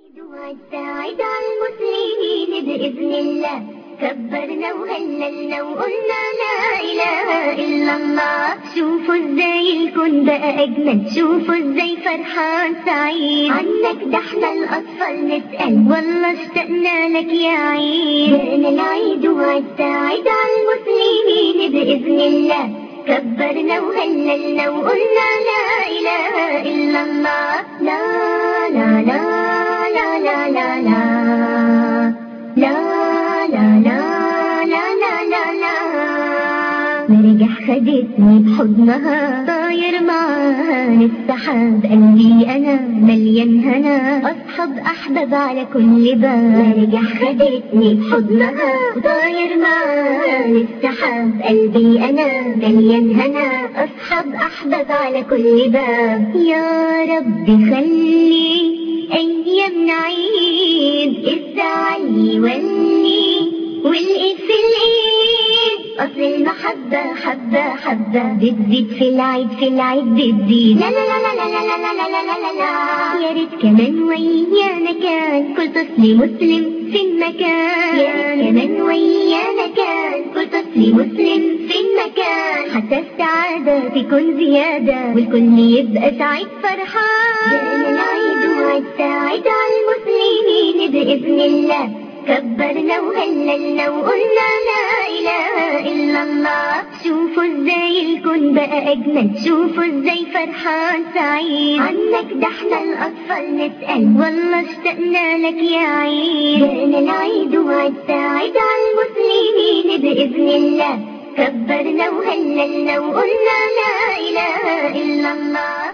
والساعد على المسلمين بإذن الله، كبرنا وهللنا وقلنا لا إله إلا الله. شوفوا ازاي الكون بقى أجمل، شوفوا ازاي فرحان سعيد، عنك ده احنا الأطفال نسأل والله اشتقنا لك يا عيد. جاءنا العيد والساعد على المسلمين بإذن الله، كبرنا وهللنا وقلنا لا إله إلا الله. لا لا لا لا لا لا لا لا لا لا لا لا لا. مرجح خدتني بحضنها، طاير معاها للسحاب، قلبي أنا مليان هنا، أصحاب أحباب على كل باب. مرجح خدتني بحضنها، طاير معاها للسحاب، قلبي أنا مليان هنا، أصحاب أحباب على كل باب. يا رب خلي أيامنا عيد، الزعل يولي والإيد في الإيد، أصل المحبة حبة حبة بتزيد في العيد، في العيد بتزيد. لا لا لا لا لا لا لا لا لا لا لا. يا ريت كمان ويانا كان كل طفل مسلم في المكان، يا ريت كمان ويانا كان كل طفل مسلم في المكان، حتى السعادة تكون زيادة والكل يبقى سعيد فرحان. جاءنا العيد والساعد على المسلمين بإذن الله، كبرنا وهللنا وقلنا لا إله إلا الله. شوفوا ازاي الكون بقى أجمل، شوفوا ازاي فرحان سعيد، عنك ده احنا الأطفال نسأل والله اشتقنا لك يا عيد. جاءنا العيد والساعد على المسلمين بإذن الله، كبرنا وهللنا وقلنا لا إله إلا الله.